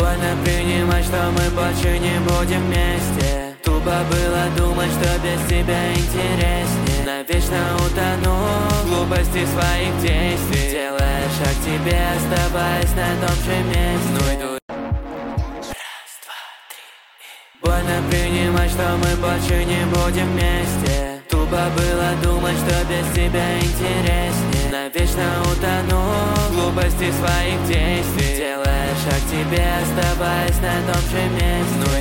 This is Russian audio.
Больно принимать, что мы больше не будем вместе. Тупо было думать, что без тебя интереснее. Навечно утону в глупости своих действий. Делая шаг к тебе, оставаясь на том же месте. Ну иду. Раз, два, три и... Больно принимать, что мы больше не будем вместе. Тупо было думать, что без тебя интереснее. Навечно утону в глупости своих действий. Делая шаг к тебе, оставаясь на том же месте.